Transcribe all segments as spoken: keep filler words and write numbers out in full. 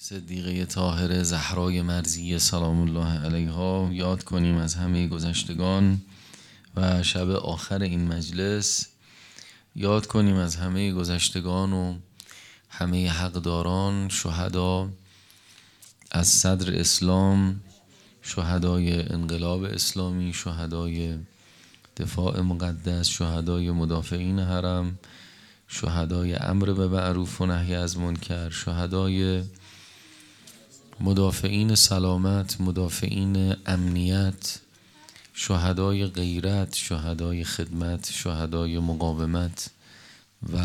صدیقه طاهره زهرای مرضیه سلام الله علیها یاد کنیم از همه گذشتگان و شب آخر این مجلس یاد کنیم از همه گذشتگان و همه حقداران، شهدا از صدر اسلام، شهدای انقلاب اسلامی، شهدای دفاع مقدس، شهدای مدافعین حرم، شهدای امر به معروف و نهی از منکر، شهدای مدافعین سلامت، مدافعین امنیت، شهدای غیرت، شهدای خدمت، شهدای مقاومت و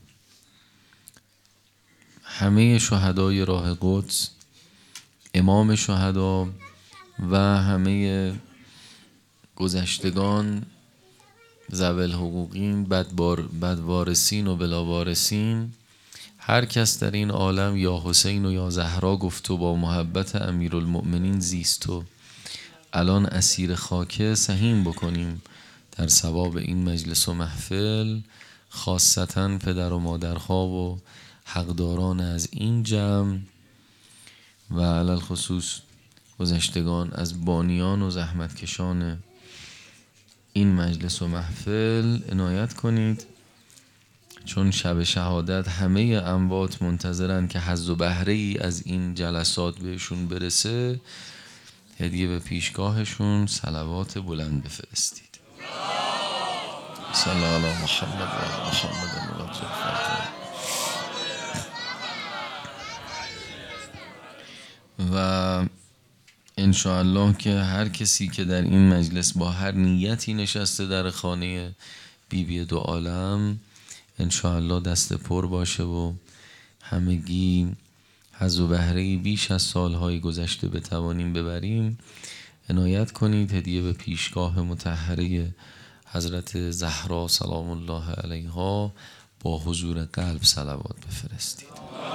همه شهدای راه قدس، امام شهدا و همه گذشتگان ذوی الحقوقین، بدبار بدوارثین و بلاوارثین، هر کس در این عالم یا حسین و یا زهرا گفت و با محبت امیرالمؤمنین زیست و الان اسیر خاکه سهیم بکنیم در ثواب این مجلس و محفل، خاصتا پدر و مادرها و حقداران از این جمع و علل خصوص گذشتگان از بانیان و زحمتکشان این مجلس و محفل عنایت کنید، چون شب شهادت همه اموات منتظرن که حظ و بهره ای از این جلسات بهشون برسه. هدیه به پیشگاهشون صلوات بلند بفرستید. صلی الله علی محمد و علی محمد و انشاءالله که هر کسی که در این مجلس با هر نیتی نشسته در خانه بی بی دو عالم انشاءالله دست پر باشه و همگی حظ و بهره بیش از سالهای گذشته بتوانیم ببریم. عنایت کنید هدیه به پیشگاه مطهره حضرت زهرا سلام الله علیها با حضور قلب صلوات بفرستید.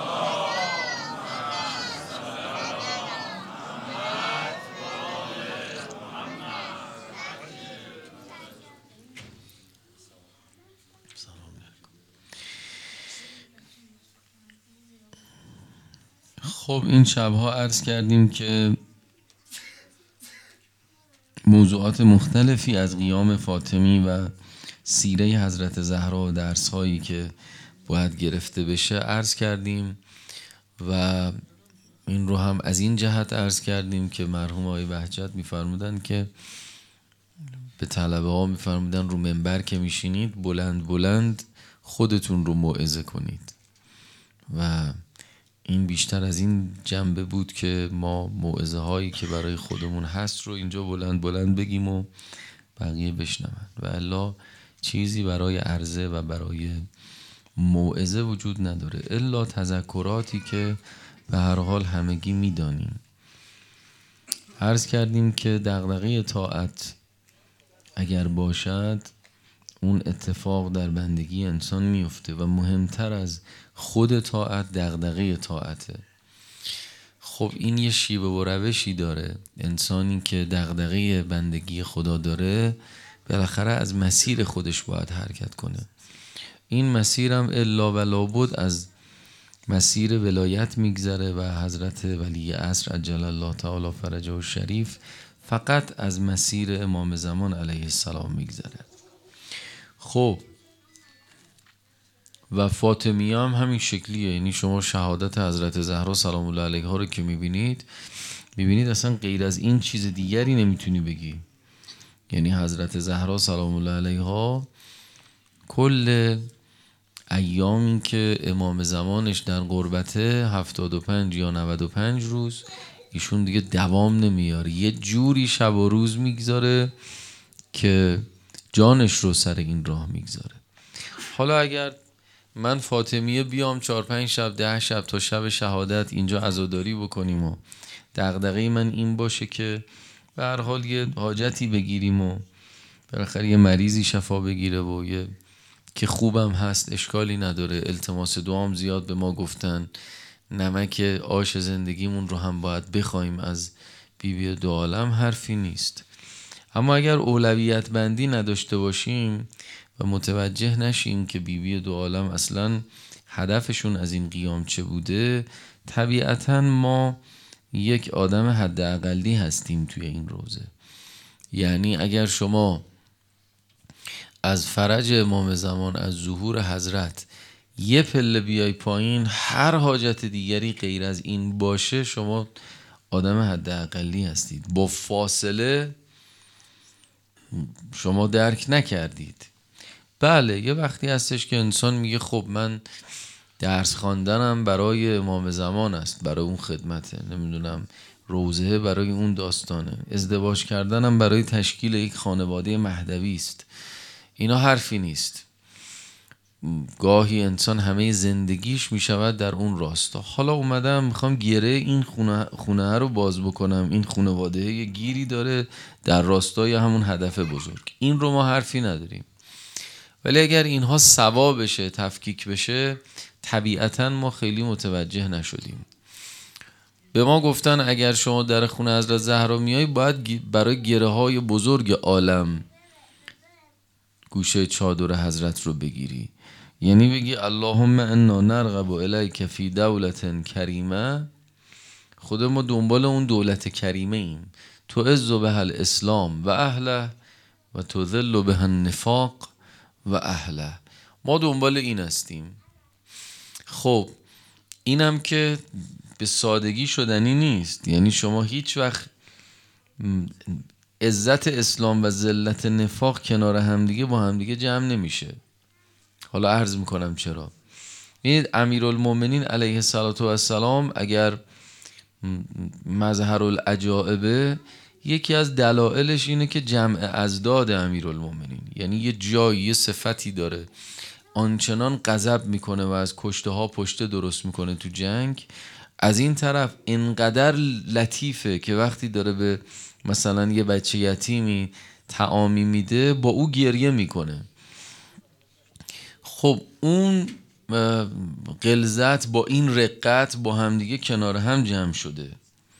خب این شبها عرض کردیم که موضوعات مختلفی از قیام فاطمی و سیره حضرت زهرا و درس هایی که باید گرفته بشه عرض کردیم و این رو هم از این جهت عرض کردیم که مرحوم آقای بهجت میفرمودن که به طلبه ها میفرمودن رو منبر که میشینید بلند بلند خودتون رو موعظه کنید و این بیشتر از این جنبه بود که ما موعظه هایی که برای خودمون هست رو اینجا بلند بلند بگیم و بقیه بشنون و الا چیزی برای عرضه و برای موعظه وجود نداره الا تذکراتی که به هر حال همگی میدانیم. عرض کردیم که دغدغه طاعت اگر باشد اون اتفاق در بندگی انسان میفته و مهمتر از خود طاعت دغدغه طاعته. خب این یه شیوه و روشی داره. انسانی که دغدغه بندگی خدا داره بالاخره از مسیر خودش باید حرکت کنه. این مسیرم الا و لابد از مسیر ولایت میگذره و حضرت ولی عصر عجل الله تعالی فرجه الشریف فقط از مسیر امام زمان علیه السلام میگذره. خب و فاطمیه هم همین شکلیه. یعنی شما شهادت حضرت زهرا سلام الله علیها رو که میبینید میبینید اصلا غیر از این چیز دیگری نمیتونی بگی. یعنی حضرت زهرا سلام الله علیها کل ایامی که امام زمانش در غربته هفتاد و پنج یا نود و پنج روز ایشون دیگه دوام نمیاره، یه جوری شب و روز میگذاره که جانش رو سر این راه میگذاره. حالا اگر من فاطمیه بیام چهار پنج شب ده شب تا شب شهادت اینجا عزاداری بکنیم و دغدغه من این باشه که به هر حال یه حاجتی بگیریم و بالاخره یه مریضی شفا بگیره و یه که خوبم هست اشکالی نداره، التماس دعام زیاد به ما گفتن، نمک آش زندگیمون رو هم باید بخوایم از بی بی دو عالم، حرفی نیست. اما اگر اولویت بندی نداشته باشیم و متوجه نشیم که بی بی دو عالم اصلا هدفشون از این قیام چه بوده، طبیعتا ما یک آدم حداقلی هستیم توی این روزه. یعنی اگر شما از فرج امام زمان، از ظهور حضرت یه پله بیای پایین، هر حاجت دیگری غیر از این باشه، شما آدم حداقلی هستید. با فاصله شما درک نکردید. بله یه وقتی هستش که انسان میگه خب من درس خواندنم برای امام زمان است، برای اون خدمته، نمیدونم روزه برای اون داستانه، ازدواج کردنم برای تشکیل یک خانواده مهدوی است. اینا حرفی نیست. گاهی انسان همه زندگیش میشود در اون راستا. حالا اومدم میخوام گره این خونه, خونه رو باز بکنم، این خانواده یه گیری داره در راستای همون هدف بزرگ، این رو ما حرفی نداریم. ولی اگر اینها سوا بشه، تفکیک بشه، طبیعتا ما خیلی متوجه نشدیم. به ما گفتن اگر شما در خونه حضرت زهرا میای باید برای گره های بزرگ عالم گوشه چادر حضرت رو بگیری. یعنی بگی اللهم انا نرغب الیک فی دولت کریمه، خود ما دنبال اون دولت کریمه ایم، تو عز بها الاسلام و اهله و تو ذل بها النفاق و اهله. ما دنبال این هستیم. خب اینم که به سادگی شدنی نیست. یعنی شما هیچ وقت عزت اسلام و ذلت نفاق کنار همدیگه با همدیگه جمع نمیشه. حالا عرض میکنم چرا. ببینید امیرالمومنین علیه السلام اگر مظهر العجائبه، یکی از دلایلش اینه که جمع ازداد امیرالمومنین، یعنی یه جایی، یه صفتی داره، آنچنان غضب میکنه و از کشته ها پشته درست میکنه تو جنگ. از این طرف اینقدر لطیفه که وقتی داره به مثلا یه بچه یتیمی طعامی میده با او گریه میکنه. خب اون غلظت با این رقت با همدیگه کنار هم جمع شده.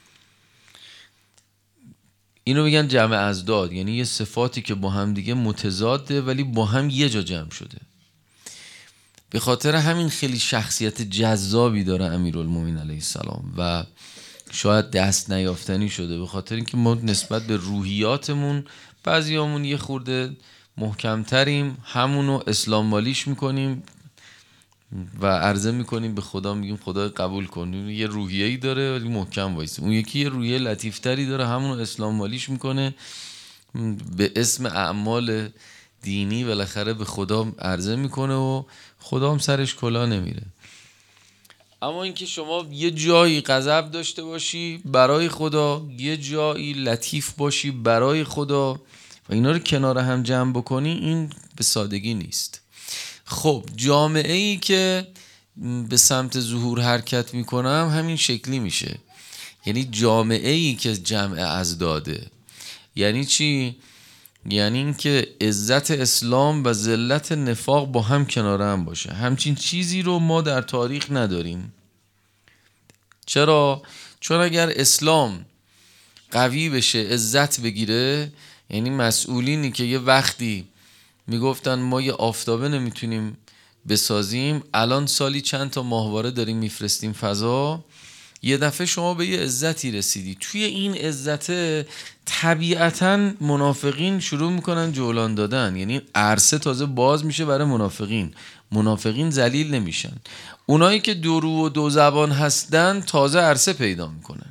اینو میگن جمع ازداد، یعنی یه صفاتی که با همدیگه متضاده ولی با هم یه جا جمع شده. به خاطر همین خیلی شخصیت جذابی داره امیرالمومنین علیه السلام و شاید دست نیافتنی شده، به خاطر اینکه ما نسبت به روحیاتمون بعضیامون یه خورده محکمتریم، همونو اسلام مالیش میکنیم و عرضه میکنیم به خدا، میگیم خدا قبول کن. یه روحیه‌ای داره ولی محکم وایسه. اون یکی یه روحیه لطیفتری داره، همونو اسلام مالیش میکنه، به اسم اعمال دینی بالاخره به خدا عرضه میکنه و خدا هم سرش کلا نمیره. اما اینکه شما یه جایی غضب داشته باشی برای خدا، یه جایی لطیف باشی برای خدا و اینا رو کنار هم جمع بکنی، این به سادگی نیست. خب جامعه ای که به سمت ظهور حرکت میکنم همین شکلی میشه. یعنی جامعه ای که جمع ازداده. یعنی چی؟ یعنی اینکه عزت اسلام و ذلت نفاق با هم کنار هم باشه. همچین چیزی رو ما در تاریخ نداریم. چرا؟ چون اگر اسلام قوی بشه، عزت بگیره، یعنی مسئولینی که یه وقتی میگفتن ما یه آفتابه نمیتونیم بسازیم، الان سالی چند تا ماهواره داریم میفرستیم فضا، یه دفعه شما به یه عزتی رسیدی. توی این عزت طبیعتاً منافقین شروع میکنن جولان دادن، یعنی عرصه تازه باز میشه برای منافقین. منافقین ذلیل نمیشن، اونایی که دو رو و دو زبان هستن تازه عرصه پیدا میکنن.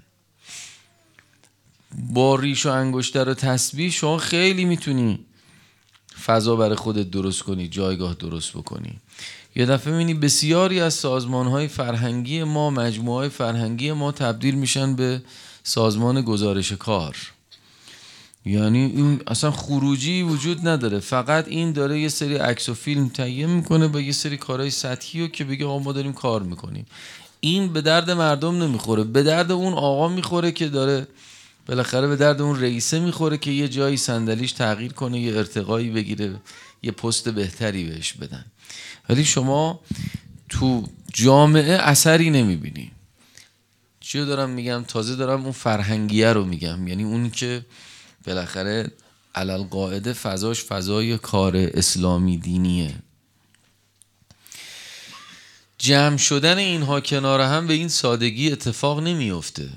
با ریش و انگشتر و تسبیح شما خیلی میتونی فضا برای خودت درست کنی، جایگاه درست بکنی. یه دفعه می‌بینی بسیاری از سازمان‌های فرهنگی ما، مجموعه‌های فرهنگی ما تبدیل میشن به سازمان گزارش کار. یعنی این اصلا خروجی وجود نداره، فقط این داره یه سری عکس و فیلم تهیه میکنه با یه سری کارهای سطحی رو که بگه آقا ما داریم کار میکنیم. این به درد مردم نمیخوره، به درد اون آقا میخوره که داره، بالاخره به درد اون رئیسه میخوره که یه جایی صندلیش تغییر کنه، یه ارتقایی بگیره، یه پست بهتری بهش بدن. ولی شما تو جامعه اثری نمیبینی. چیو دارم میگم؟ تازه دارم اون فرهنگیه رو میگم، یعنی اون که بالاخره علل قاعده فضاش فضای کار اسلامی دینیه. جمع شدن اینها کنار هم به این سادگی اتفاق نمیفته.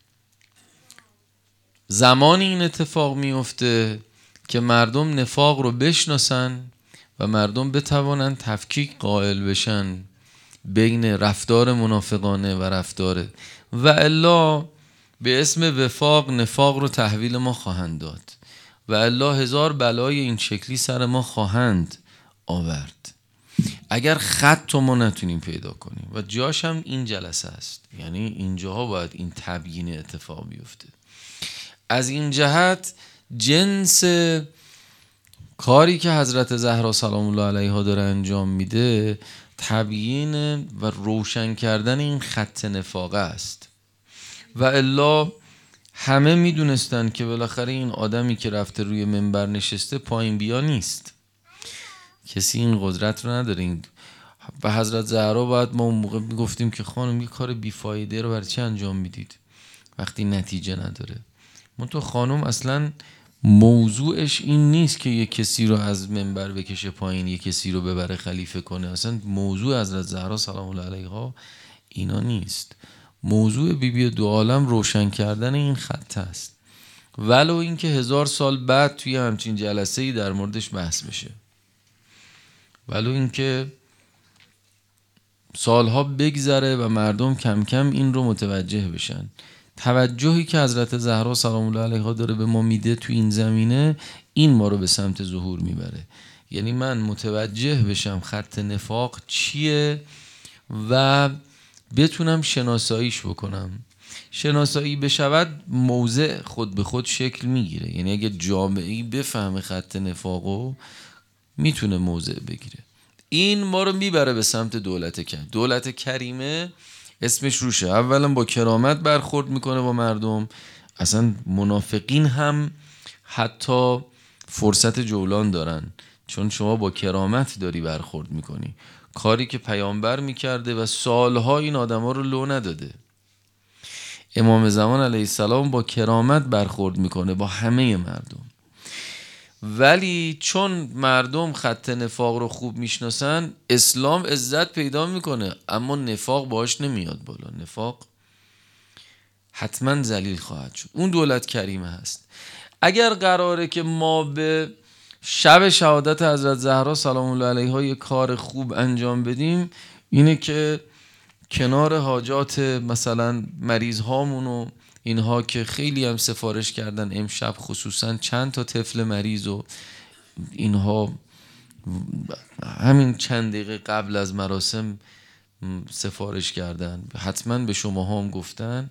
زمانی این اتفاق میفته که مردم نفاق رو بشناسن و مردم بتوانن تفکیک قائل بشن بین رفتار منافقانه و رفتار و الا به اسم وفاق نفاق رو تحویل ما خواهند داد و الا هزار بلای این شکلی سر ما خواهند آورد اگر خط رو ما نتونیم پیدا کنیم و جاش هم این جلسه است. یعنی اینجاها باید این تبیین اتفاق بیفته. از این جهت جنس کاری که حضرت زهرا سلام الله علیها داره انجام میده تبیین و روشن کردن این خط نفاقه است و الا همه میدونستن که بالاخره این آدمی که رفته روی منبر نشسته پایین بیا نیست. کسی این قدرت رو نداره. این به حضرت زهرا باید ما اون موقع میگفتیم که خانم یه کار بیفایده رو برای چی انجام میدید وقتی نتیجه نداره. منتها خانم اصلا موضوعش این نیست که یه کسی رو از منبر بکشه پایین، یه کسی رو ببره خلیفه کنه. اصلا موضوع حضرت زهرا سلام الله علیها اینا نیست. موضوع بی بی دو عالم روشن کردن این خط است، ولو اینکه هزار سال بعد توی همچین جلسه‌ای در موردش بحث بشه، ولو اینکه سالها بگذره و مردم کم کم این رو متوجه بشن. توجهی که حضرت زهرا سلام الله علیها داره به ما میده تو این زمینه این ما رو به سمت ظهور میبره. یعنی من متوجه بشم خط نفاق چیه و بتونم شناساییش بکنم. شناسایی بشود موضع خود به خود شکل میگیره. یعنی اگه جامعه‌ای بفهمه خط نفاقو میتونه موضع بگیره. این ما رو میبره به سمت دولت کریم. دولت کریمه اسمش روشه. اولا با کرامت برخورد میکنه با مردم. اصلا منافقین هم حتی فرصت جولان دارن، چون شما با کرامت داری برخورد میکنی. کاری که پیامبر میکرده و سالها این آدم ها رو لو نداده. امام زمان علیه السلام با کرامت برخورد میکنه با همه مردم، ولی چون مردم خط نفاق رو خوب میشناسن اسلام عزت پیدا میکنه، اما نفاق باهاش نمیاد بالا. نفاق حتما ذلیل خواهد شد. اون دولت کریمه هست. اگر قراره که ما به شب شهادت حضرت زهرا سلام الله علیها یه کار خوب انجام بدیم، اینه که کنار حاجات مثلا مریض هامون و اینها که خیلی هم سفارش کردن امشب، خصوصا چند تا طفل مریض و اینها همین چند دقیقه قبل از مراسم سفارش کردن، حتما به شما هم گفتن.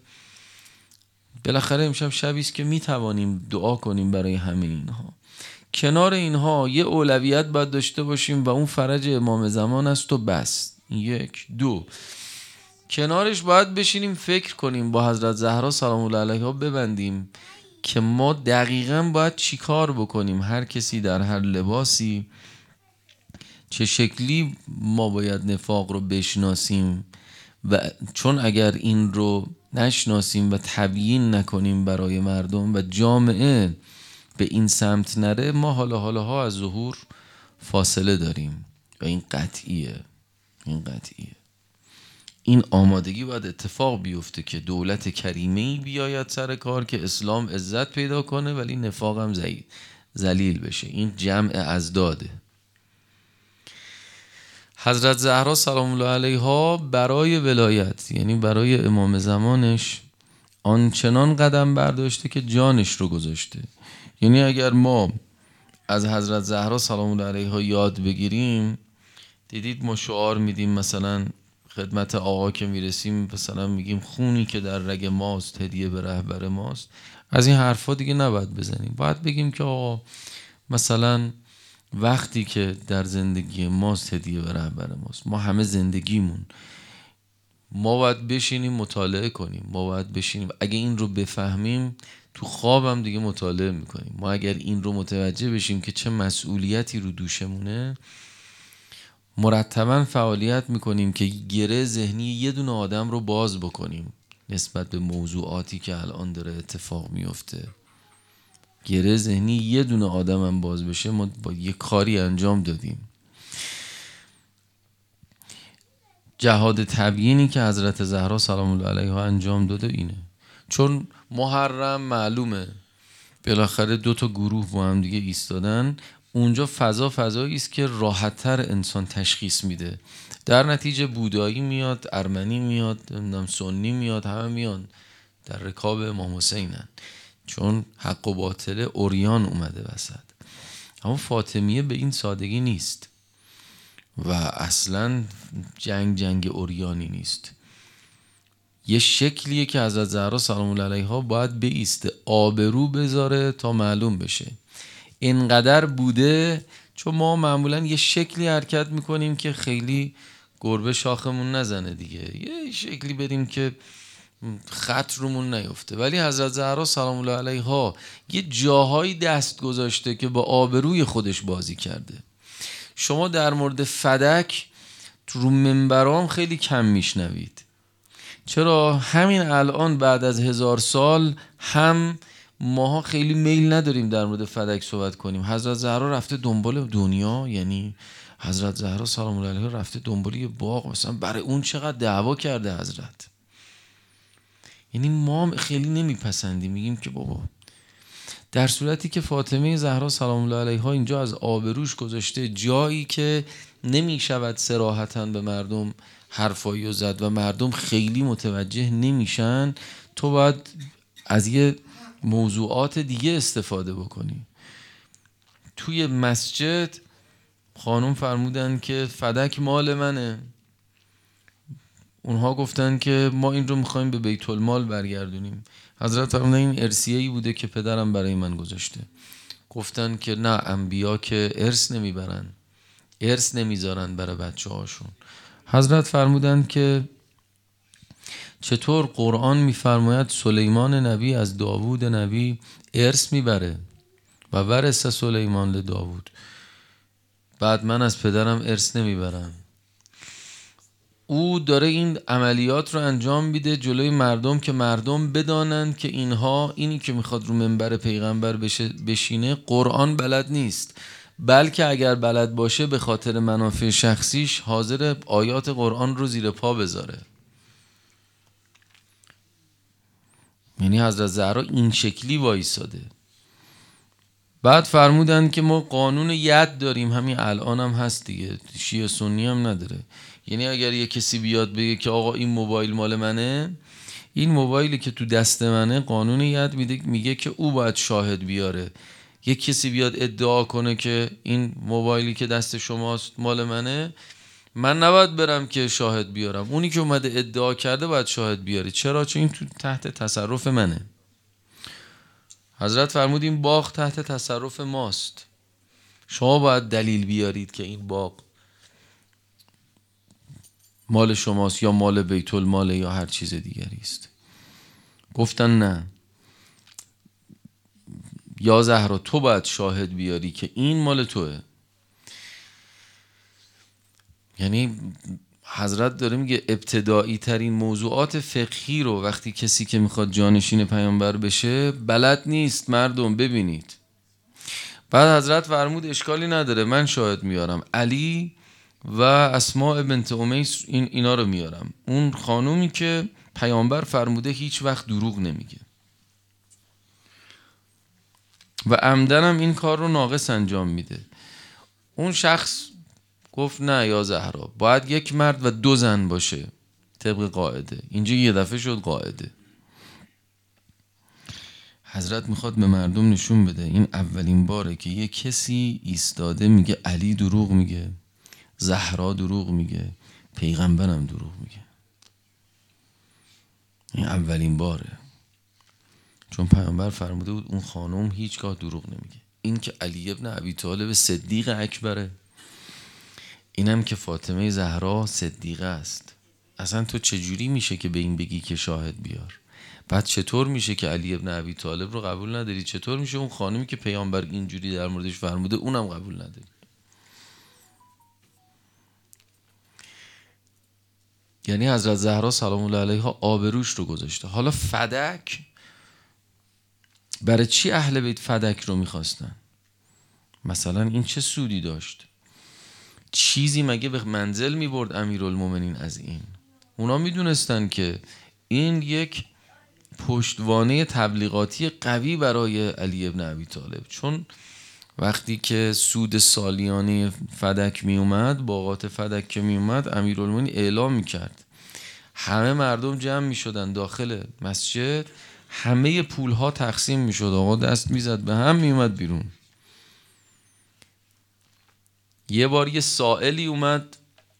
بالاخره امشب شبی است که میتوانیم دعا کنیم برای همه اینها. کنار اینها یه اولویت باید داشته باشیم و اون فرج امام زمان است و بس. یک. دو، کنارش باید بشینیم فکر کنیم با حضرت زهرا سلام الله علیها ببندیم که ما دقیقاً باید چی کار بکنیم، هر کسی در هر لباسی، چه شکلی ما باید نفاق رو بشناسیم. و چون اگر این رو نشناسیم و تبیین نکنیم برای مردم و جامعه به این سمت نره، ما حالا حالا ها از ظهور فاصله داریم و این قطعیه. این قطعیه. این آمادگی باید اتفاق بیفته که دولت کریمه‌ای بیاید سر کار که اسلام عزت پیدا کنه ولی نفاق هم ذلیل بشه. این جمع ازداده. حضرت زهرا سلام الله علیها برای ولایت، یعنی برای امام زمانش، آنچنان قدم برداشته که جانش رو گذاشته. یعنی اگر ما از حضرت زهرا سلام الله علیها یاد بگیریم، دیدید ما شعار میدیم مثلا خدمت آقا که میرسیم مثلا میگیم خونی که در رگ ماست هدیه به رهبر ماست. از این حرفا دیگه نباید بزنیم. باید بگیم که آقا مثلا وقتی که در زندگی ماست هدیه به رهبر ماست. ما همه زندگیمون ما باید بشینیم مطالعه کنیم. ما باید بشینیم، اگه این رو بفهمیم تو خوابم دیگه مطالعه میکنیم. ما اگر این رو متوجه بشیم که چه مسئولیتی رو دوشمونه، مرتباً فعالیت میکنیم که گره ذهنی یه دونه آدم رو باز بکنیم نسبت به موضوعاتی که الان داره اتفاق میفته. گره ذهنی یه دونه آدم هم باز بشه، ما با یه کاری انجام دادیم. جهاد تبیینی که حضرت زهرا سلام الله علیها انجام داده اینه. چون محرم معلومه بالاخره دو تا گروه با هم دیگه ایستادن، اونجا فضا فضایی است که راحت‌تر انسان تشخیص میده. در نتیجه بودایی میاد، ارمنی میاد، نمیدونم سنی میاد، همه میان در رکاب امام حسینن، چون حق و باطل عریان اومده وسط. اما فاطمیه به این سادگی نیست و اصلا جنگ جنگ عریانی نیست. یه شکلیه که حضرت زهرا سلام الله علیها باید بایسته، آبرو بذاره تا معلوم بشه. اینقدر بوده، چون ما معمولا یه شکلی حرکت میکنیم که خیلی گربه شاخمون نزنه دیگه، یه شکلی بریم که خط رومون نیفته. ولی حضرت زهرا سلام الله علیها یه جاهایی دست گذاشته که با آبروی خودش بازی کرده. شما در مورد فدک رو منبرام خیلی کم میشنوید. چرا؟ همین الان بعد از هزار سال هم ماها خیلی میل نداریم در مورد فدک صحبت کنیم. حضرت زهرا رفته دنبال دنیا، یعنی حضرت زهرا سلام الله علیها رفته دنبال یه باغ، مثلا برای اون چقدر دعوا کرده حضرت. یعنی ما خیلی نمیپسندیم، میگیم که بابا، در صورتی که فاطمه زهرا سلام الله علیها اینجا از آبروش گذاشته جایی که نمیشود صراحتاً به مردم حرفایی و زد و مردم خیلی متوجه نمیشن، تو باید از یه موضوعات دیگه استفاده بکنی. توی مسجد خانم فرمودن که فدک مال منه، اونها گفتن که ما این رو میخوایم به بیت المال برگردونیم. حضرت فرمودن این ارثیه‌ای بوده که پدرم برای من گذاشته. گفتن که نه، انبیا که ارث نمیبرن، ارث نمیذارن برای بچه هاشون. حضرت فرمودن که چطور قرآن میفرماید سلیمان نبی از داوود نبی ارث میبره و ورث سلیمان لداوود، بعد من از پدرم ارث نمیبرم. او داره این عملیات رو انجام میده جلوی مردم که مردم بدانند که اینها، اینی که میخواد رو منبر پیغمبر بشه بشینه قرآن بلد نیست، بلکه اگر بلد باشه به خاطر منافع شخصیش حاضر آیات قرآن رو زیر پا بذاره. یعنی حضرت زهرا این شکلی وایساده. بعد فرمودن که ما قانون ید داریم، همین الان هم هست دیگه، شیعه سنی هم نداره. یعنی اگر یه کسی بیاد بگه که آقا این موبایل مال منه، این موبایلی که تو دست منه، قانون ید میده میگه که او باید شاهد بیاره. یه کسی بیاد ادعا کنه که این موبایلی که دست شماست مال منه، من نباید برم که شاهد بیارم، اونی که اومده ادعا کرده باید شاهد بیاره. چرا؟ چون این تو تحت تصرف منه. حضرت فرمود این باغ تحت تصرف ماست، شما باید دلیل بیارید که این باغ مال شماست یا مال بیت المال یا هر چیز دیگری است. گفتن نه، یا زهرا تو باید شاهد بیاری که این مال توه. یعنی حضرت داره میگه ابتدایی ترین موضوعات فقهی رو وقتی کسی که میخواد جانشین پیامبر بشه بلد نیست، مردم ببینید. بعد حضرت فرمود اشکالی نداره، من شاهد میارم، علی و اسماء بنت امیس این اینا رو میارم، اون خانومی که پیامبر فرموده هیچ وقت دروغ نمیگه و عمدن هم این کار رو ناقص انجام میده. اون شخص گفت نه یا زهرا، باید یک مرد و دو زن باشه طبق قاعده. اینجا یه دفعه شد قاعده. حضرت میخواد به مردم نشون بده این اولین باره که یه کسی ایستاده میگه علی دروغ میگه، زهرا دروغ میگه، پیغمبرم دروغ میگه. این اولین باره، چون پیامبر فرموده بود اون خانم هیچگاه دروغ نمیگه. این که علی ابن ابی طالب صدیق اکبره، اینم که فاطمه زهرا صدیقه است. اصلا تو چجوری میشه که به این بگی که شاهد بیار؟ بعد چطور میشه که علی ابن ابی طالب رو قبول نداری؟ چطور میشه اون خانمی که پیامبر اینجوری در موردش فرموده اونم قبول نداری؟ یعنی حضرت زهرا سلام الله علیها آبروش رو گذاشته. حالا فدک، برای چی اهل بیت فدک رو میخواستن؟ مثلا این چه سودی داشت؟ چیزی مگه به منزل می برد امیرالمومنین از این؟ اونا می دونستن که این یک پشتوانه تبلیغاتی قوی برای علی ابن ابی طالب، چون وقتی که سود سالیانه فدک می اومد، باغات فدک که می اومد، امیرالمومنین اعلام می کرد، همه مردم جمع می شدن داخل مسجد، همه پول ها تقسیم می شد، آقا دست می زد به هم، می اومد بیرون. یه بار یه سائلی اومد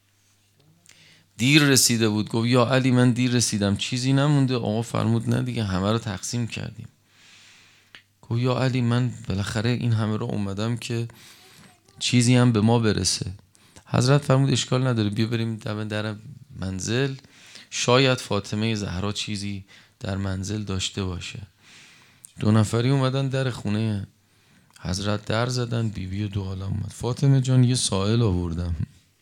دیر رسیده بود، گفت یا علی من دیر رسیدم چیزی نمونده؟ آقا فرمود نه دیگه همه رو تقسیم کردیم. گفت یا علی من بالاخره این همه رو اومدم که چیزی هم به ما برسه. حضرت فرمود اشکال نداره، بیا بریم دم در منزل، شاید فاطمه زهرا چیزی در منزل داشته باشه. دو نفری اومدن در خونه حضرت، در زدن، بیبی دو عالم اومد، فاطمه جان یه سائل آوردم.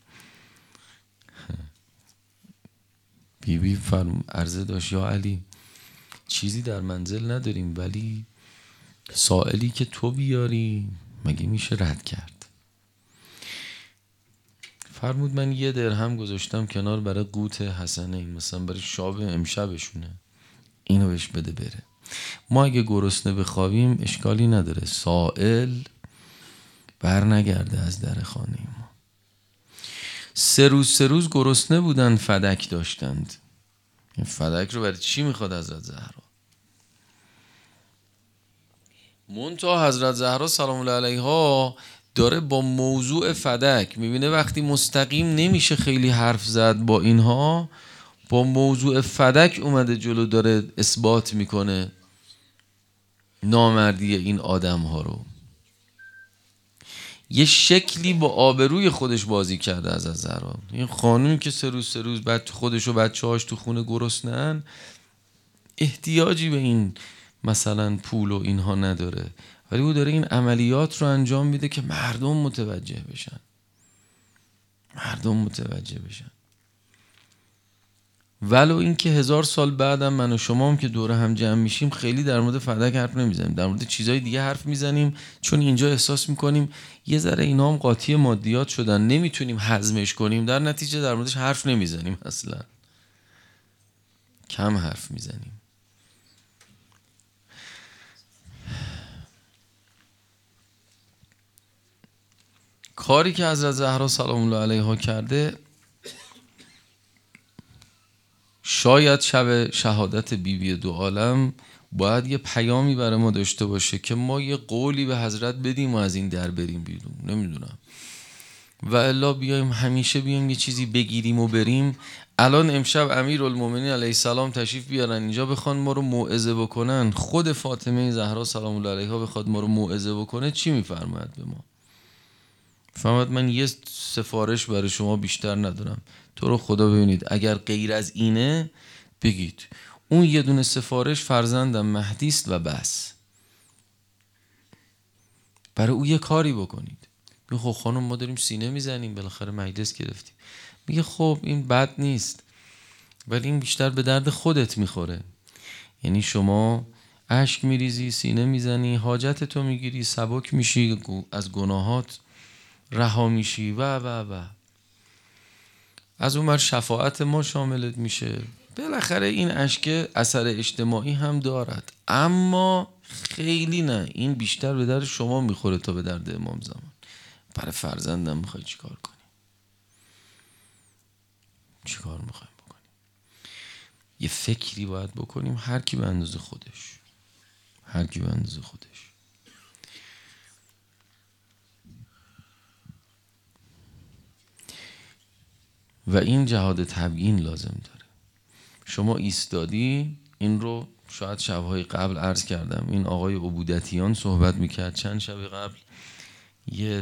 بیبی فرم عرضه داشت یا علی چیزی در منزل نداریم، ولی سائلی که تو بیاری مگه میشه رد کرد؟ فرمود من یه درهم گذاشتم کنار برای قوت حسنه، این مثلا برای شاب امشبشونه، اینو بهش بده بره. ما اگه گرسنه بخوابیم اشکالی نداره، سائل بر نگرده از در خانه ما. سه روز سه روز گرسنه بودن، فدک داشتند. این فدک رو برای چی میخواد حضرت زهرا؟ منتها حضرت زهرا سلام الله علیها داره با موضوع فدک، میبینه وقتی مستقیم نمیشه خیلی حرف زد با اینها، با موضوع فدک اومده جلو، داره اثبات میکنه نامردی این آدم ها رو. یه شکلی با آبروی خودش بازی کرده از زهرا. این خانومی که سه روز سه روز بعد خودش و بچه هاش تو خونه گرسنه‌ان، احتیاجی به این مثلا پول و اینها نداره، ولی او داره این عملیات رو انجام میده که مردم متوجه بشن، مردم متوجه بشن. ولو این که هزار سال بعدم من و شما هم که دوره هم جمع میشیم خیلی در مورد فدک حرف نمیزنیم، در مورد چیزای دیگه حرف میزنیم، چون اینجا احساس میکنیم یه ذره اینا هم قاطی مادیات شدن، نمیتونیم هضمش کنیم، در نتیجه در موردش حرف نمیزنیم، اصلا کم حرف میزنیم. کاری که حضرت زهرا سلام الله علیها کرده، شاید شب شهادت بیبی دو عالم باید یه پیامی برای ما داشته باشه که ما یه قولی به حضرت بدیم و از این در بریم بیرون، نمیدونم، و الا بیایم همیشه بیایم یه چیزی بگیریم و بریم. الان امشب امیرالمومنین علیه السلام تشریف بیارن اینجا، بخوان ما رو موعظه بکنن، خود فاطمه زهرا سلام الله علیها بخواد ما رو موعظه بکنه، چی میفرماید به ما؟ فرمود من یه سفارش برای شما بیشتر ندارم، تو رو خدا ببینید اگر غیر از اینه بگید، اون یه دونه سفارش فرزندم مهدی است و بس، برای او یه کاری بکنید. میگه خب خانم ما داریم سینه میزنیم، بالاخره مجلس گرفتیم. میگه خب این بد نیست، ولی این بیشتر به درد خودت میخوره، یعنی شما اشک میریزی، سینه میزنی، حاجت تو میگیری، سبک میشی، از گناهات رها میشی و و و از اون ور شفاعت ما شاملت میشه. بالاخره این اشک اثر اجتماعی هم دارد، اما خیلی نه، این بیشتر به درد شما میخوره تا به درد امام زمان. برای فرزندم میخوای چیکار کنی؟ چیکار میخوایم بکنیم؟ یه فکری باید بکنیم، هر کی به اندازه خودش، هر کی به اندازه خودش. و این جهاد تبیین لازم داره. شما ایستادی، این رو شاید شبهای قبل عرض کردم، این آقای عبودتیان صحبت میکرد چند شب قبل، یه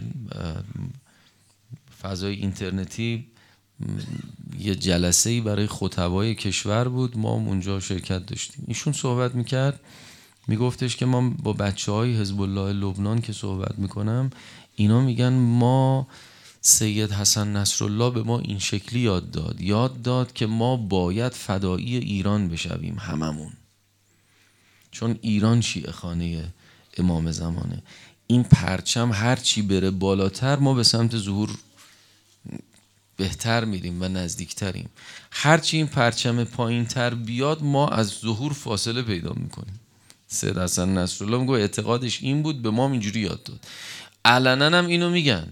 فضای اینترنتی یه جلسه‌ای برای خطبای کشور بود، ما اونجا شرکت داشتیم. ایشون صحبت میکرد، میگفتش که ما با بچه های حزب الله لبنان که صحبت میکنم، اینا میگن ما سید حسن نصرالله به ما این شکلی یاد داد، یاد داد که ما باید فدایی ایران بشویم هممون، چون ایران شیعه خانه امام زمانه، این پرچم هر چی بره بالاتر ما به سمت ظهور بهتر میریم و نزدیکتریم. هرچی این پرچم پایین تر بیاد ما از ظهور فاصله پیدا میکنیم. سید حسن نصرالله میگه اعتقادش این بود، به ما اینجوری یاد داد. علنا هم اینو میگن.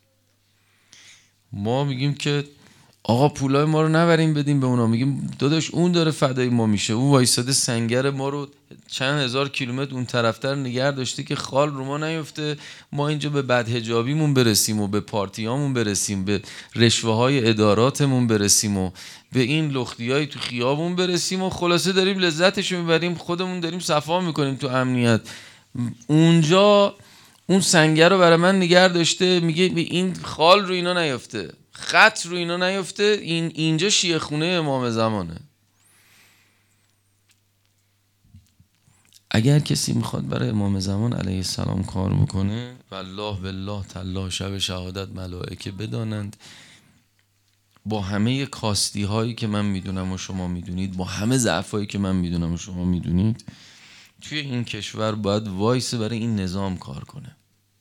ما میگیم که آقا پولای ما رو نبریم بدیم به اونا، میگیم داداش اون داره فدای ما میشه، اون وایساده سنگر ما رو چند هزار کیلومتر اون طرفتر نگه داشته که خال رو ما نیفته، ما اینجا به بدحجابیمون برسیم و به پارتیامون برسیم، به رشوه های اداراتمون برسیم و به این لختی های تو خیابون برسیم و خلاصه داریم لذتش میبریم، خودمون داریم صفا میکنیم تو امنیت. اونجا اون سنگر رو برای من نگه داشته، میگه این خال رو اینا نیفته، خط رو اینا نیفته، این اینجا شیعه خونه امام زمانه. اگر کسی میخواد برای امام زمان علیه السلام کار بکنه، والله بالله تالله شب شهادت ملائکه بدانند، با همه کاستی هایی که من میدونم و شما میدونید، با همه ضعف هایی که من میدونم و شما میدونید، توی این کشور باید وایس برای این نظام کار کنه.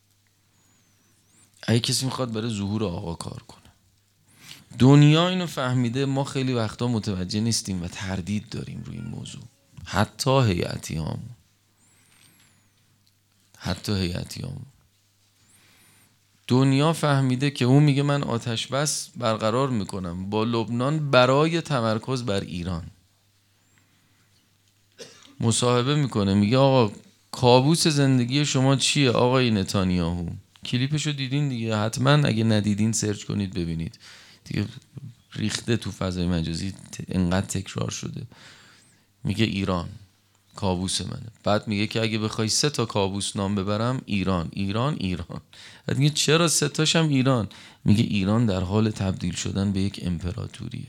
اگه کسی میخواد برای ظهور آقا کار کنه. دنیا اینو فهمیده، ما خیلی وقتا متوجه نیستیم و تردید داریم روی این موضوع. حتی هیئتی هم حتی هیئتی هم دنیا فهمیده که اون میگه من آتش بس برقرار میکنم با لبنان برای تمرکز بر ایران. مصاحبه میکنه، میگه آقا کابوس زندگی شما چیه آقای نتانیاهو؟ کلیپشو دیدین دیگه، حتما اگه ندیدین سرچ کنید ببینید دیگه، ریخته تو فضای مجازی، انقدر تکرار شده. میگه ایران کابوس منه. بعد میگه که اگه بخوای سه تا کابوس نام ببرم، ایران ایران ایران. بعد میگه چرا سه تاشم ایران؟ میگه ایران در حال تبدیل شدن به یک امپراتوریه.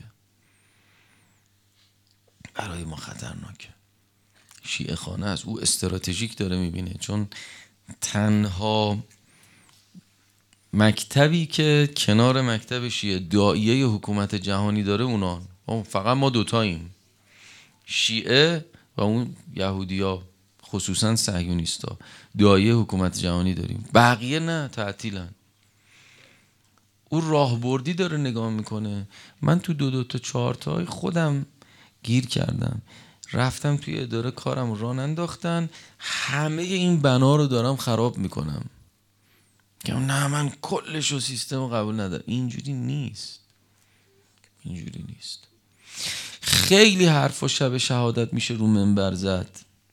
برای ما خطرناکه. شیعه خانه است، او استراتژیک داره میبینه، چون تنها مکتبی که کنار مکتب شیعه داعیه حکومت جهانی داره اونا، فقط ما دوتاییم، شیعه و اون یهودیا، خصوصا صهیونیستا، داعیه حکومت جهانی داریم، بقیه نه، تعطیلن. او راهبردی داره نگاه میکنه. من تو دو دو تا چهار تای خودم گیر کردم، رفتم توی اداره کارم راه انداختن، همه این بنا رو دارم خراب میکنم که نه من کلش و سیستم رو قبول ندارم. اینجوری نیست، اینجوری نیست. خیلی حرفا شب شهادت میشه رو منبر زد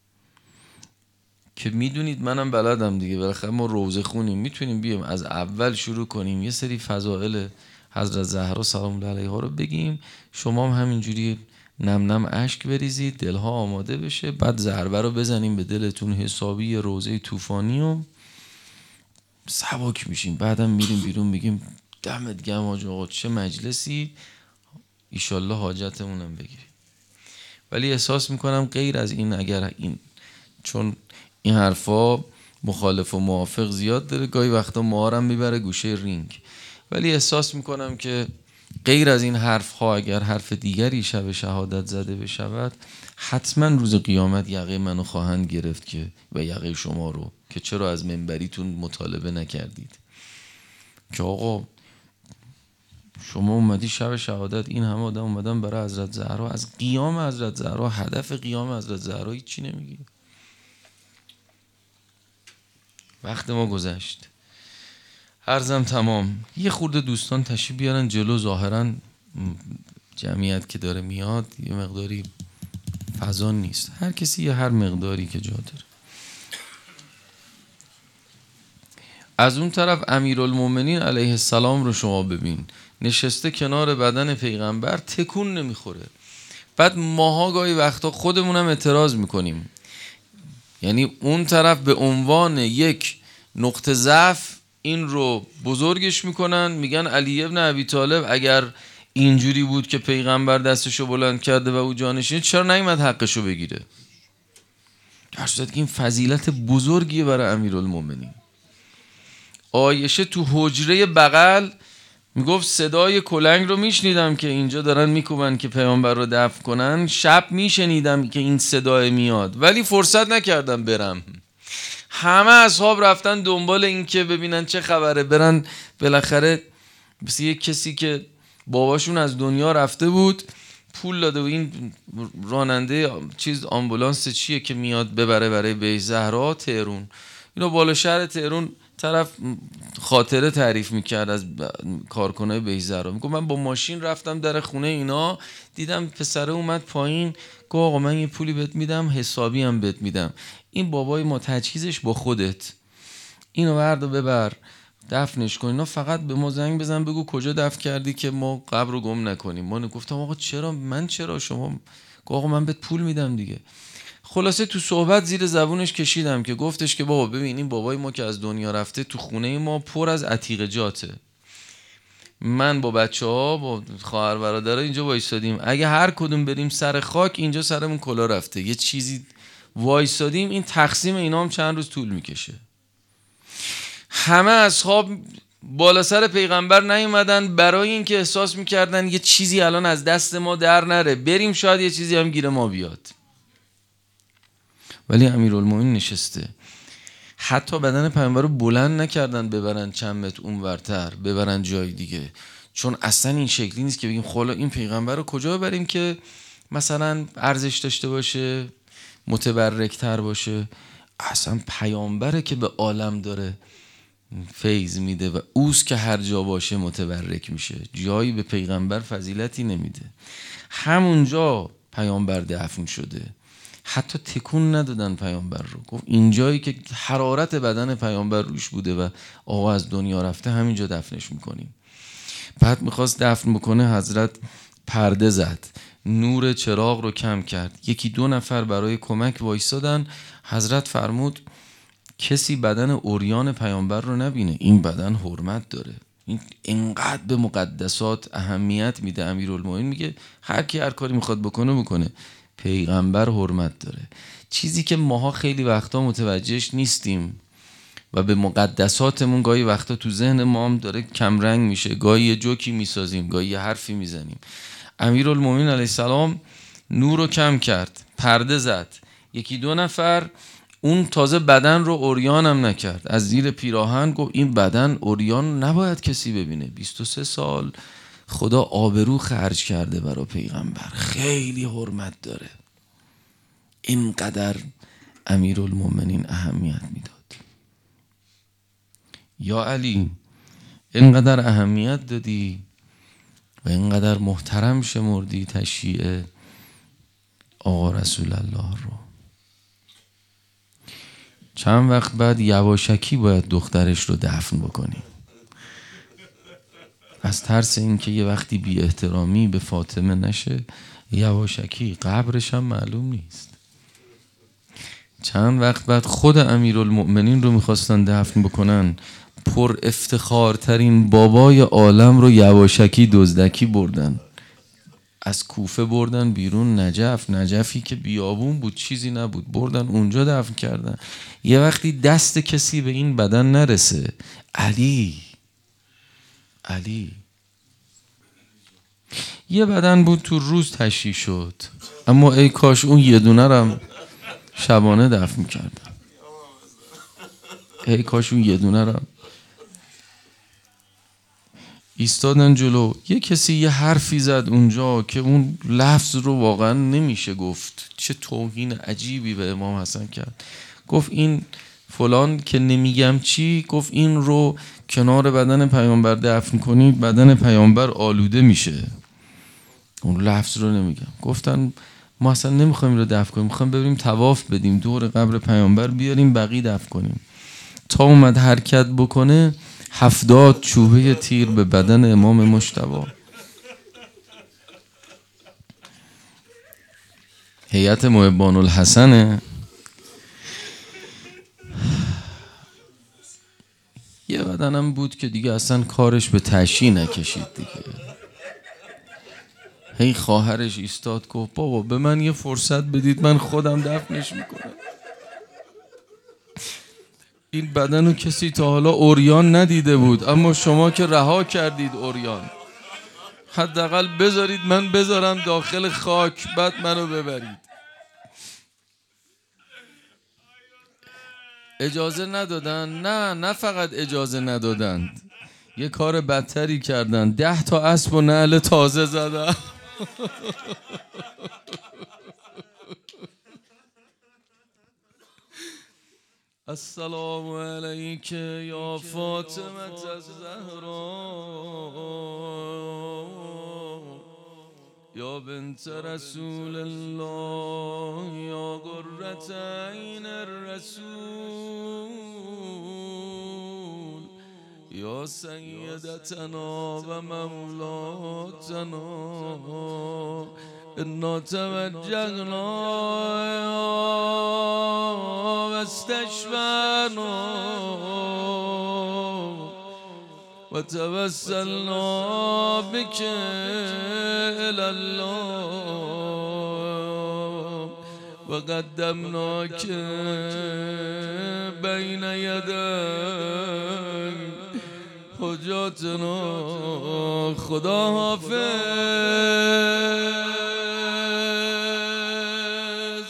که میدونید منم بلدم دیگه، بالاخره ما روزه خونیم، میتونیم بیایم از اول شروع کنیم یه سری فضائل حضرت زهرا سلام الله علیها رو بگیم، شما هم همینجوری نم نم اشک بریزید، دلها آماده بشه، بعد ضربه رو بزنیم به دلتون حسابی روزه طوفانی و سبک میشیم. بعدم میریم بیرون میگیم دمت گرم حاج آقا چه مجلسی، ایشالله حاجتمونم بگیریم. ولی احساس میکنم غیر از این، اگر این، چون این حرفا مخالف و موافق زیاد داره، گاهی وقتا ما هم میبره گوشه رینگ، ولی احساس میکنم که غیر از این حرف ها اگر حرف دیگری شب شهادت زده بشود، حتما روز قیامت یقه منو خواهند گرفت که و یقه شما رو که چرا از منبریتون مطالبه نکردید که آقا شما اومدی شب شهادت، این همه آدم اومدن برای حضرت زهرا، از قیام حضرت زهرا، هدف قیام حضرت زهرا هیچی نمیگی. وقت ما گذشت، عرضم تمام. یه خورده دوستان تشریف بیارن جلو، ظاهرا جمعیت که داره میاد یه مقداری فضا نیست، هر کسی یه هر مقداری که جا داره. از اون طرف امیرالمومنین علیه السلام رو شما ببین، نشسته کنار بدن پیغمبر، تکون نمیخوره. بعد ماها گاهی وقتا خودمونم اعتراض میکنیم، یعنی اون طرف به عنوان یک نقطه ضعف این رو بزرگش میکنن، میگن علی ابن ابی طالب اگر اینجوری بود که پیغمبر دستشو بلند کرده و او جانشین، چرا نیامد حقشو بگیره؟ در صورتی که این فضیلت بزرگیه برای امیرالمومنین. عایشه تو حجره بغل میگفت صدای کلنگ رو میشنیدم که اینجا دارن میکوبن که پیامبر رو دفن کنن، شب میشنیدم که این صدای میاد ولی فرصت نکردم برم. همه اصحاب رفتن دنبال این که ببینن چه خبره، برن بالاخره مثل یک کسی که باباشون از دنیا رفته بود، پول داده و این راننده چیز آمبولانس چیه که میاد ببره برای بیت زهرا تهرون. اینو بالا شهر تهرون طرف خاطره تعریف میکرد از کارکنای بیت زهرا. میگه من با ماشین رفتم در خونه اینا، دیدم پسره اومد پایین، گفت آقا من یه پولی بهت میدم، حسابی هم بهت میدم. این بابای ما تجهیزش با خودت، اینو برد و ببر دفنش کن. اینا فقط به ما زنگ بزن بگو کجا دفن کردی که ما قبر رو گم نکنیم. ما گفتم آقا چرا؟ من چرا؟ شما؟ گفت آقا من بهت پول میدم دیگه. خلاصه تو صحبت زیر زبونش کشیدم که گفتش که بابا ببین این بابای ما که از دنیا رفته تو خونه ما پر از عتیق جاته، من با بچه ها با خواهر برادرها اینجا وایسادیم، اگه هر کدوم بریم سر خاک اینجا سرمون کلا رفته، یه چیزی وایسادیم، این تقسیم اینا هم چند روز طول میکشه. همه اصحاب بالا سر پیغمبر نیومدن برای اینکه احساس میکردن یه چیزی الان از دست ما در نره، بریم شاید یه چیزی هم گیر ما بیاد. ولی امیرالمومنین نشسته. حتی بدن پیغمبر رو بلند نکردن ببرن چند متر اونورتر، ببرن جای دیگه، چون اصلا این شکلی نیست که بگیم خلا این پیغمبر رو کجا ببریم که مثلا ارزش داشته باشه، متبرکتر باشه. اصلا پیامبره که به عالم داره فیض میده و اوست که هر جا باشه متبرک میشه، جایی به پیغمبر فضیلتی نمیده. همونجا پیامبر دفن شده، حتی تکون ندادن پیامبر رو. گفت اینجایی که حرارت بدن پیامبر روش بوده و آقا از دنیا رفته همینجا دفنش میکنیم. بعد میخواست دفن بکنه، حضرت پرده زد، نور چراغ رو کم کرد، یکی دو نفر برای کمک وایسادن. حضرت فرمود کسی بدن عریان پیامبر رو نبینه، این بدن حرمت داره، این انقدر به مقدسات اهمیت میده. امیرالمومنین میگه هر کی هر کاری میخواد بکنه بکنه، پیغمبر حرمت داره. چیزی که ماها خیلی وقتا متوجهش نیستیم و به مقدساتمون گاهی وقتا تو ذهن ما هم داره کمرنگ میشه، گاهی یه جوکی میسازیم، گاهی یه حرفی میزنیم. امیرالمومنین علیه السلام نور رو کم کرد، پرده زد، یکی دو نفر، اون تازه بدن رو عریان هم نکرد، از زیر پیراهن گفت این بدن عریان نباید کسی ببینه. بیست و سه سال خدا آبرو خرج کرده برای پیغمبر، خیلی حرمت داره. اینقدر امیرالمومنین اهمیت میداد. یا علی اینقدر اهمیت دادی و اینقدر محترم شمردی تشییع آقا رسول الله رو. چند وقت بعد یواشکی باید دخترش رو دفن بکنی، از ترس اینکه یه وقتی بی احترامی به فاطمه نشه. یواشکی قبرش هم معلوم نیست. چند وقت بعد خود امیرالمؤمنین رو میخواستن دفن بکنن، پر افتخارترین بابای عالم رو یواشکی دزدکی بردن، از کوفه بردن بیرون نجف، نجفی که بیابون بود چیزی نبود، بردن اونجا دفن کردن. یه وقتی دست کسی به این بدن نرسه. علی علی یه بدن بود تو روز تشییع شد، اما ای کاش اون یه دونه رم شبانه دفن کردن، ای کاش اون یه دونه رم ایستادن جلو. یه کسی یه حرفی زد اونجا که اون لفظ رو واقعا نمیشه گفت، چه توهین عجیبی به امام حسن کرد. گفت این فلان که نمیگم چی، گفت این رو کنار بدن پیامبر دفن کنید بدن پیامبر آلوده میشه. اون لفظ رو نمیگم. گفتن ما اصلا نمیخوایم رو دفن کنیم، میخوایم بریم طواف بدیم دور قبر پیامبر، بیاریم بقیه دفن کنیم. تا اومد حرکت بکنه هفتاد چوبه تیر به بدن امام مجتبی. هیئت محبان الحسنه. یه بدنم بود که دیگه اصلا کارش به تشییع نکشید دیگه. هی خواهرش ایستاد گفت بابا به من یه فرصت بدید من خودم دفنش میکنم. این بدن رو کسی تا حالا عریان ندیده بود، اما شما که رها کردید عریان، حداقل بذارید من بذارم داخل خاک بعد منو ببرید. اجازه ندادن. نه نه فقط اجازه ندادند، یه کار بدتری کردن، ده تا اسب و نعل تازه زدن. السلام علیک یا فاطمه الزهرا یا بنت رسول الله یا قرة عین الرسول یا سیدتنا و مولاتنا انا توجهنا و استشفعنا و توسلنا بك الى الله و قدمناک بین یدی حجاتنا. خدا حافظ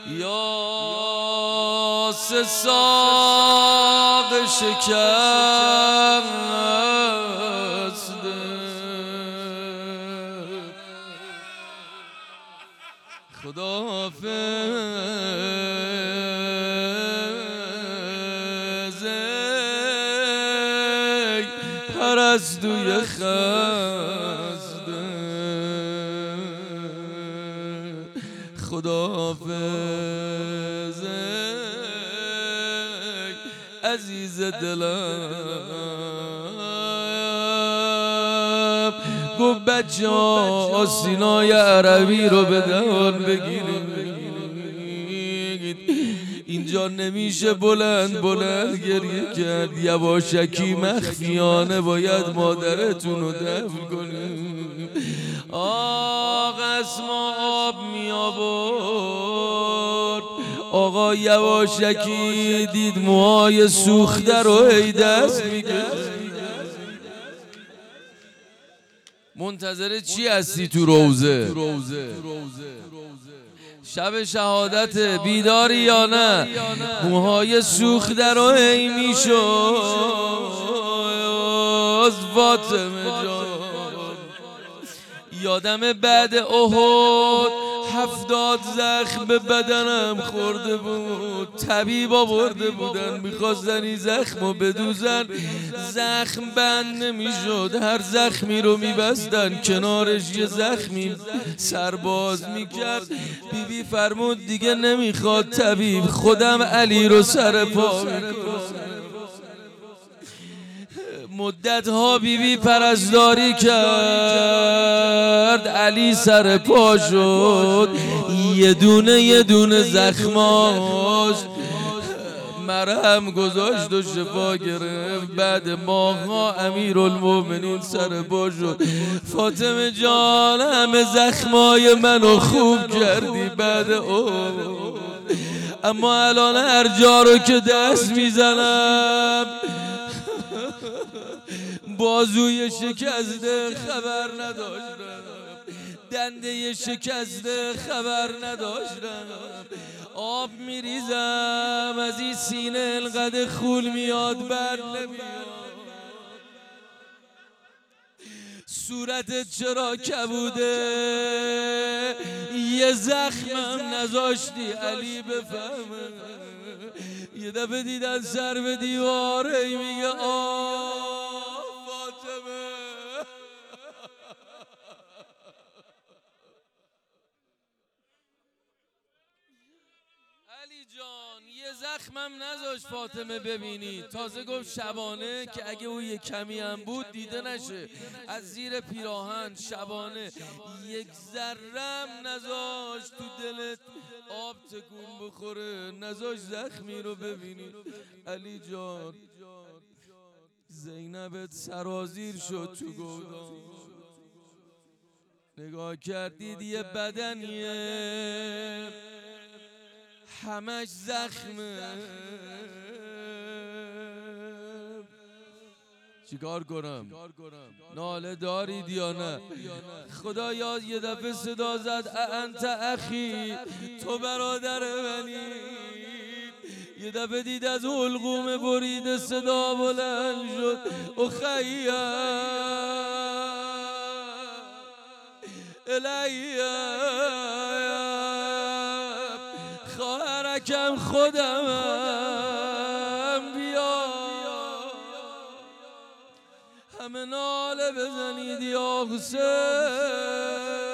یا سه ساق شکست، خدا حافظ ای پرستوی خسته، خدا حافظ ای عزیز دلم. گفت بچه ها آسینای عربی رو به دهان بگیرید، اینجا نمیشه بلند بلند گریه کرد، یواشکی مخفیانه باید مادرتون رو دفن کنید. آقا اسما آب می آورد، آقا یواشکی دید موهای سوخته رو هی دست میگه. منتظر چی هستی تو روزه؟ شب شهادت بیداری یا نه؟ موهای سوخته رو هی میشد. فاطمه جان یادم بعد احد هفتاد زخم به بدنم خورده بود، طبیب آورده بودن میخواستن این زخم رو بدوزن، زخم بند نمیشد، هر زخمی رو میبستن کنارش یه زخمی سرباز میکرد. بیبی بی فرمود دیگه نمیخواد طبیب، خودم علی رو سر پا میکنم. مدت ها بیبی پرستاری کرد، علی سر پا شد، یه دونه یه دونه زخماش مرهم گذاشت و شفا گرفت. بعد ماها امیرالمومنین سر پا شد. فاطمه جان همه زخمای منو خوب کردی بعد او، اما الان هر جا رو که دست میزنم بازوی شکسته خبر نداشتم، دنده شکسته خبر نداشتم. آب میریزم از این سینه انقدر خون میاد بر نمیاد. صورتت چرا کبوده؟ یه زخمم نذاشتی علی بفهمه. یه دفعه دیدن سر به دیواره میگه آه فاطمه. علی جان یه زخمم نذاشت فاطمه ببینی. تازه گفت شبانه که اگه او یه کمی هم بود دیده نشه، از زیر پیراهن شبانه یک ذرم نذاشت تو دلت آب تکون بخوره، نذاشت زخمی رو ببینی. علی جان زینبت سرازیر شد تو گودان، نگاه کردید یه بدنیه همش زخمه، چیکار کنم؟ ناله دارید یا نه؟ خدایا یه دفعه صدا زد انت اخی، تو برادر منی. یه دفعه دید از حلقوم برید صدا بلند شد اخیم الیم خواهرکم خودمم بیا همه ناله بزنید یا حسین